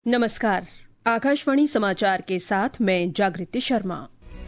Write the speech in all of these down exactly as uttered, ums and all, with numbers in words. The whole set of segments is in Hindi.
नमस्कार। आकाशवाणी समाचार के साथ मैं जागृति शर्मा।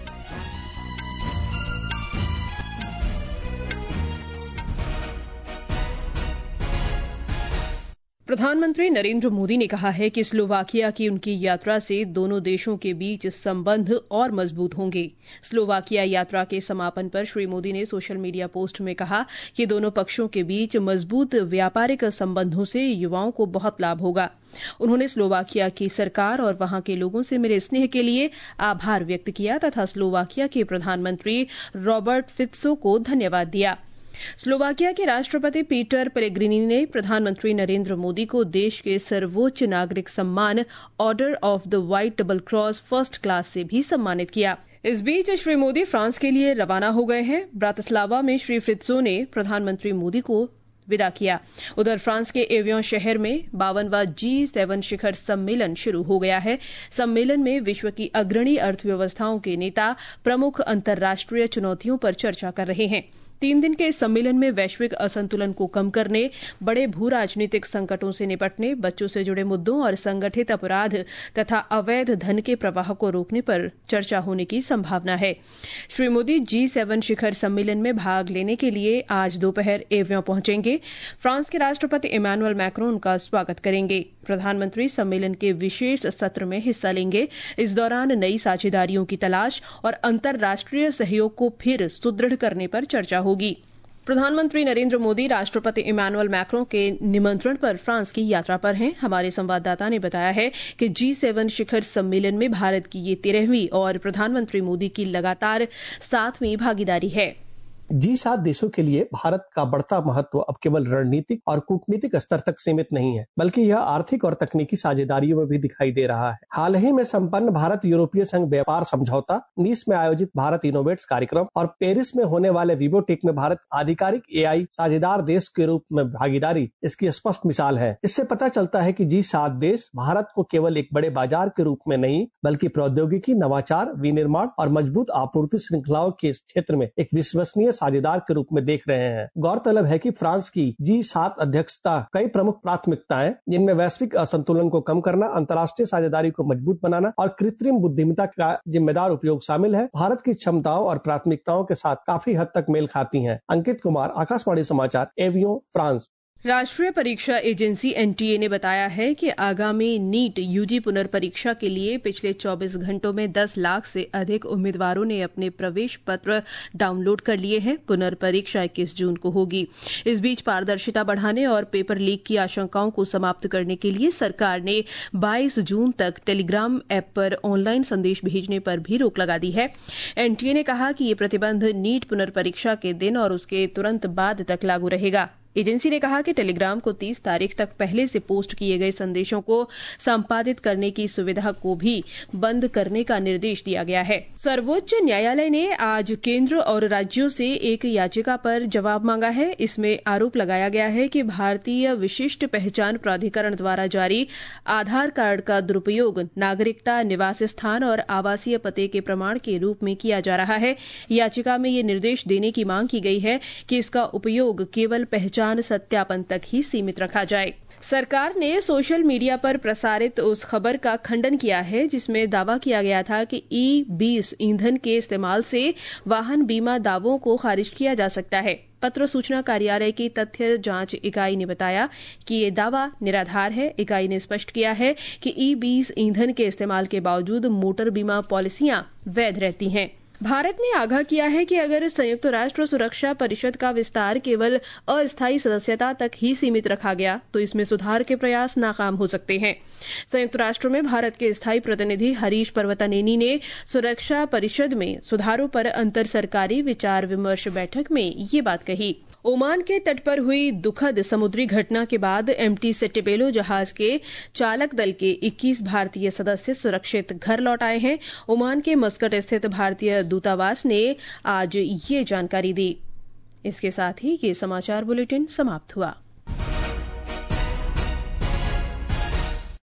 प्रधानमंत्री नरेंद्र मोदी ने कहा है कि स्लोवाकिया की उनकी यात्रा से दोनों देशों के बीच संबंध और मजबूत होंगे। स्लोवाकिया यात्रा के समापन पर श्री मोदी ने सोशल मीडिया पोस्ट में कहा कि दोनों पक्षों के बीच मजबूत व्यापारिक संबंधों से युवाओं को बहुत लाभ होगा। उन्होंने स्लोवाकिया की सरकार और वहां के लोगों से मिले स्नेह के लिए आभार व्यक्त किया तथा स्लोवाकिया के प्रधानमंत्री रॉबर्ट फित्सो को धन्यवाद दिया। स्लोवाकिया के राष्ट्रपति पीटर पेलेग्रिनी ने प्रधानमंत्री नरेंद्र मोदी को देश के सर्वोच्च नागरिक सम्मान order of the white double cross first class से भी सम्मानित किया। इस बीच श्री मोदी फ्रांस के लिए रवाना हो गए हैं। ब्रातिस्लावा में श्री फित्सो ने प्रधानमंत्री मोदी को विदा किया। उधर फ्रांस के एवियन शहर में बावनवां जी सेवन शिखर सम्मेलन शुरू हो गया है। सम्मेलन में विश्व की अग्रणी अर्थव्यवस्थाओं के नेता प्रमुख अंतर्राष्ट्रीय चुनौतियों पर चर्चा कर रहे हैं। तीन दिन के इस सम्मेलन में वैश्विक असंतुलन को कम करने, बड़े भू राजनीतिक संकटों से निपटने, बच्चों से जुड़े मुद्दों और संगठित अपराध तथा अवैध धन के प्रवाह को रोकने पर चर्चा होने की संभावना है। श्री मोदी जी सेवन शिखर सम्मेलन में भाग लेने के लिए आज दोपहर एवियन पहुंचेंगे। फ्रांस के राष्ट्रपति इमैनुअल मैक्रों उनका स्वागत करेंगे। प्रधानमंत्री सम्मेलन के विशेष सत्र में हिस्सा लेंगे। इस दौरान नई साझेदारियों की तलाश और अंतर्राष्ट्रीय सहयोग को फिर सुदृढ़ करने पर चर्चा होगी। प्रधानमंत्री नरेंद्र मोदी राष्ट्रपति इमैनुअल मैक्रों के निमंत्रण पर फ्रांस की यात्रा पर हैं। हमारे संवाददाता ने बताया है कि जी सेवन शिखर सम्मेलन में भारत की ये तेरहवीं और प्रधानमंत्री मोदी की लगातार सातवीं भागीदारी है। जी सात देशों के लिए भारत का बढ़ता महत्व अब केवल रणनीतिक और कूटनीतिक स्तर तक सीमित नहीं है, बल्कि यह आर्थिक और तकनीकी साझेदारियों में भी दिखाई दे रहा है। हाल ही में संपन्न भारत यूरोपीय संघ व्यापार समझौता, नीस में आयोजित भारत इनोवेट्स कार्यक्रम और पेरिस में होने वाले विवोटेक में भारत आधिकारिक एआई साझेदार देश के रूप में भागीदारी इसकी स्पष्ट मिसाल है। इससे पता चलता है कि जी सात देश भारत को केवल एक बड़े बाजार के रूप में नहीं, बल्कि प्रौद्योगिकी, नवाचार, विनिर्माण और मजबूत आपूर्ति श्रृंखलाओं के क्षेत्र में एक विश्वसनीय साझेदार के रूप में देख रहे हैं। गौरतलब है कि फ्रांस की जी सात अध्यक्षता कई प्रमुख प्राथमिकताएं, जिनमें वैश्विक असंतुलन को कम करना, अंतर्राष्ट्रीय साझेदारी को मजबूत बनाना और कृत्रिम बुद्धिमत्ता का जिम्मेदार उपयोग शामिल है, भारत की क्षमताओं और प्राथमिकताओं के साथ काफी हद तक मेल खाती हैं। अंकित कुमार, आकाशवाणी समाचार, एवियन, फ्रांस। राष्ट्रीय परीक्षा एजेंसी एनटीए ने बताया है कि आगामी नीट यूजी पुनर्परीक्षा के लिए पिछले चौबीस घंटों में दस लाख से अधिक उम्मीदवारों ने अपने प्रवेश पत्र डाउनलोड कर लिए हैं। पुनर्परीक्षा इक्कीस जून को होगी। इस बीच पारदर्शिता बढ़ाने और पेपर लीक की आशंकाओं को समाप्त करने के लिए सरकार ने बाईस जून तक टेलीग्राम ऐप पर ऑनलाइन संदेश भेजने पर भी रोक लगा दी है। एनटीए ने कहा कि ये प्रतिबंध नीट पुनर्परीक्षा के दिन और उसके तुरंत बाद तक लागू रहेगा। एजेंसी ने कहा कि टेलीग्राम को तीस तारीख तक पहले से पोस्ट किए गए संदेशों को संपादित करने की सुविधा को भी बंद करने का निर्देश दिया गया है। सर्वोच्च न्यायालय ने आज केंद्र और राज्यों से एक याचिका पर जवाब मांगा है। इसमें आरोप लगाया गया है कि भारतीय विशिष्ट पहचान प्राधिकरण द्वारा जारी आधार कार्ड का दुरुपयोग नागरिकता, निवास स्थान और आवासीय पते के प्रमाण के रूप में किया जा रहा है। याचिका में ये निर्देश देने की मांग की गई है कि इसका उपयोग केवल पहचान सत्यापन तक ही सीमित रखा जाए। सरकार ने सोशल मीडिया पर प्रसारित उस खबर का खंडन किया है जिसमें दावा किया गया था कि ई बीस ईंधन के इस्तेमाल से वाहन बीमा दावों को खारिज किया जा सकता है। पत्र सूचना कार्यालय की तथ्य जांच इकाई ने बताया कि ये दावा निराधार है। इकाई ने स्पष्ट किया है कि ई बीस ईंधन के इस्तेमाल के बावजूद मोटर बीमा पॉलिसियां वैध रहती हैं। भारत ने आगाह किया है कि अगर संयुक्त राष्ट्र सुरक्षा परिषद का विस्तार केवल अस्थायी सदस्यता तक ही सीमित रखा गया तो इसमें सुधार के प्रयास नाकाम हो सकते हैं। संयुक्त राष्ट्र में भारत के स्थायी प्रतिनिधि हरीश पर्वतनेनी ने सुरक्षा परिषद में सुधारों पर अंतर सरकारी विचार विमर्श बैठक में ये बात कही। ओमान के तट पर हुई दुखद समुद्री घटना के बाद एमटी सेटेबेलो जहाज के चालक दल के इक्कीस भारतीय सदस्य सुरक्षित घर लौट आए हैं। ओमान के मस्कट स्थित भारतीय दूतावास ने आज ये जानकारी दी। इसके साथ ही ये समाचार बुलेटिन समाप्त हुआ।